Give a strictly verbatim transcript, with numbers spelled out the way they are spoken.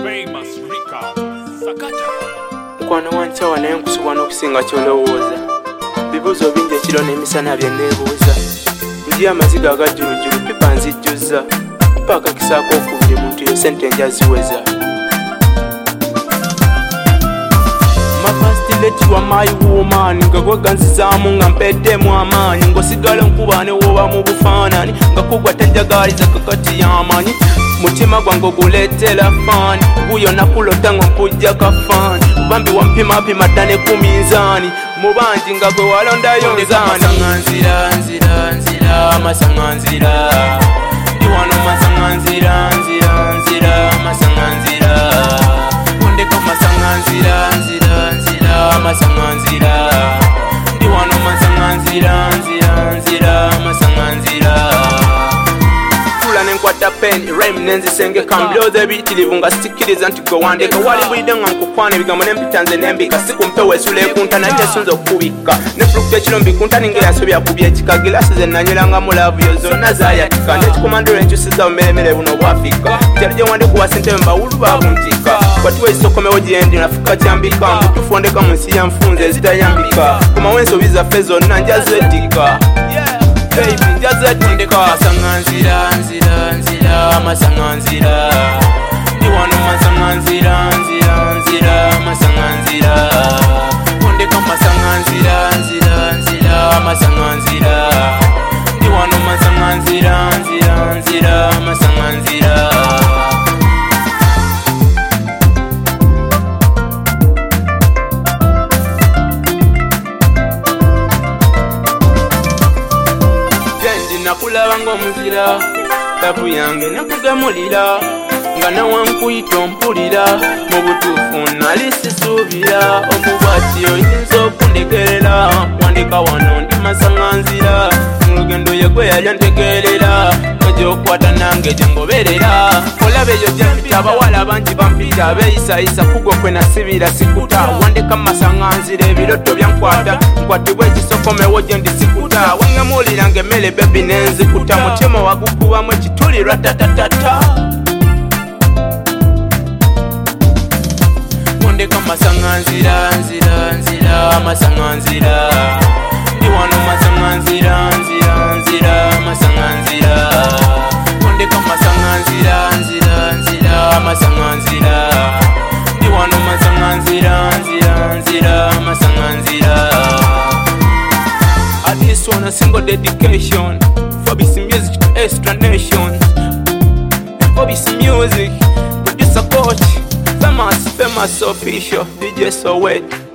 Famous Rika Sakata Mukwana wanchawa naye nkusobola n'okusinga ky'olowooza. Bibuuzo bingi ekiro n'emisana bye neebuuza. Ndi amaziga agajjulujjulu pipa nzijjuzza. Paaka kisaako okubye muntu yo ssente njaziweza. Lekiwa my woman nga gweganzizaamu nga mpeddemu amaanyi ng'osigala nkuba ne woba mu bufaananyi nga kugwa tajjagaliza kakati y'amanyi mutima gwange oguleetera faani guyo nakulota nga nkujja kafaani bambi wampimapima dda ne ku minzaani mu bangi nga gwe walondayo nzaani nzira nzira nzira masanga nzira ndi wano masanga nzira nzira nzira masanga nzira ondeka masanga nzira nzira nzira masanga nzira ndi wano masanga nzira nzira nzira masanga nzira tula nenkwata pen rhyme nenzisengeka mbyoza ebiyitirivu nga sikiriza nti gwe wandeka wali bwidde nga nkukwana ebigambo nempitanze nembika sikumpewo esula ekunta naye nesunza okubika nefulukta ekiro mbikunta ninga yasobya kubya ekika gilasi ze nanywerangamu laavu yo zonna zayatika nekikomandolo enkyusiza bumeremere buno bwafika kyalo gye wandikuwa sentebe mbawulu babuntika kwatiwa ekisokomewo gyendi nafuka kyambika mutufu ondeka mu nsi yanfunze ezitayambika komawo ensobi zaffe zonna njazedika baby njazedika masanga nzira nzira nzira masanga nzira ndi wano masanga nzira nzira nzira masanga nzira ondeka masanga nzira nzira nzira masanga nzira ndi wano masanga nzira nzira nzira masanga nzira nakulaba ng'omuzira tapu yange nekugemulira nga newankuyita ompulira mu butuufu nali sisuubira omubwati oyinza okundegerera wandika wano ndi masanga nzira mu lugendo ye gwe yali antegeerera nogyokwata nange gyengoberera olaba eyo gyempita abawala bangi bampita abeeyisayisa kugwo kwe nasibira sikuta wandika masanga nzira ebiroto byankwata nkwatibwa ekisokomewo gye ndi sikuta wengemuulira ng'emmere bebi nenzikuta mutima wagukubamu ekitulirwa tatatata wandika masanga nzira nzira nzira masanga nzira ndi wano masanga nzira nzira nzira masanga nzira ondeka masanga nzira nzira nzira masanga nzira ndi wano masanga nzira nzira nzira masanga nzira. I just want a single dedication for this music to extra nations. For this music, producer coach, famous, famous official D J Soweto.